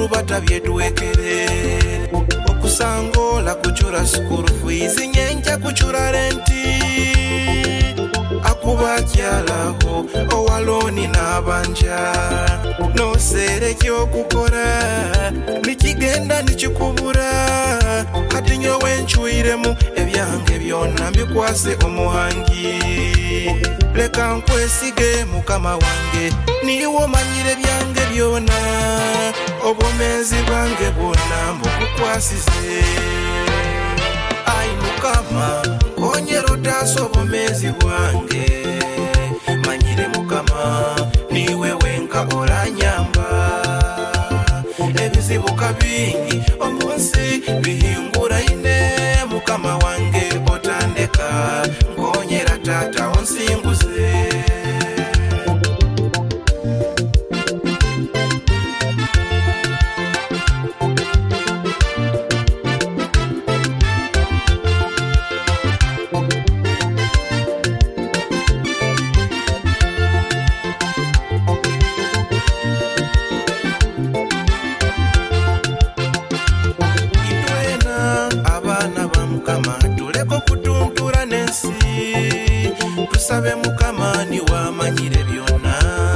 bakuru batabyetuwekere okusangola kuchura school fees nyenja kuchura renti akubakyalaho owaloni n'abanja nosere kyokukora nikigenda nikikubura kati nyowe nchwiremu ebyange byonna mbikwase omuhangi leka nkwesige mukama wange niwo omanyire byange byona obwomezi bwange bwonna mbukukwasize ai mukama onyera otaasa obwomezi bwange manyire mukama niwe wenka olanyamba ebizibu kabingi omunsi bihingura ine mukama wange otandeka ngonyera tata onsinguze tusabe mukama ni wamanyire byonna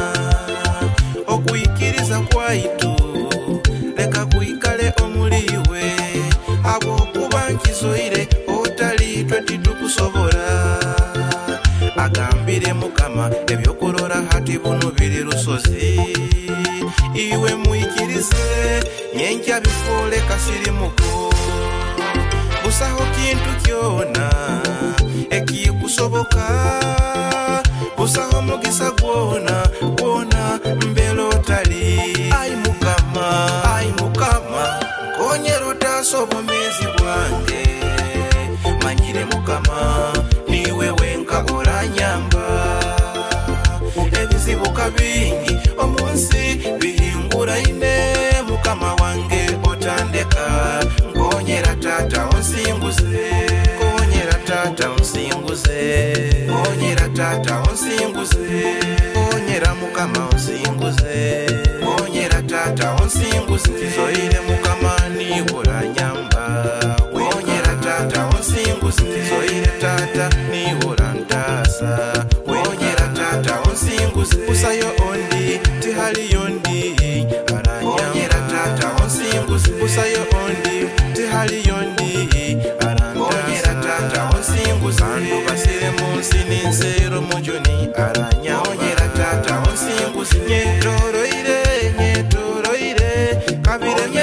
okuyikiriza kwaitu leka kuyikale omuliwe habwokuba nkizoire otali twe titukusobora agambire mukama ebyokurora hati buno biri lusozi iwe muyikirize nyenja bifole kasiri muko busaho kintu kyona ekikusoboka busaho mugisa gwona mbelotali ai mukama konyera otaasa obwomezi bwange manyire mukama niwe wenka olanyamba ebizibu kabingi omunsi bihingura ine mukama wange otandeka ngonyera tata onsinguze tata onsinguze onyera tata onsinguze onyera mukama onsinguze onyera tata onsinguze zoire mukama niwola nyamba onyera tata onsinguze zoire tata niwola ntasa onyera tata onsinguze usayo ondi tihali yondi aranyamba onyera tata onsinguze usayo ondi tihali yondi aranyamba tata onsinguze andu basire munsi ninsero mujuni aranya onyera tata onsinguze nyetoroire kabire